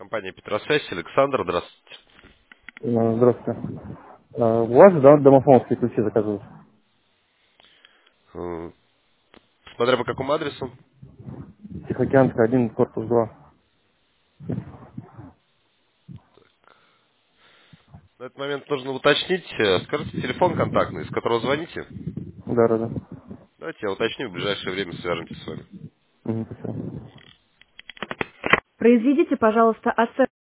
Компания Петросвязь, Александр, здравствуйте. Здравствуйте. У вас, да, домофонские ключи заказывают? Э, Смотря по какому адресу. Тихоокеанская, 1, корпус 2. На этот момент нужно уточнить, скажите телефон контактный, с которого звоните. Да, да, да. Давайте я уточню, в ближайшее время свяжемся с вами. Спасибо. Произведите, пожалуйста, оценку.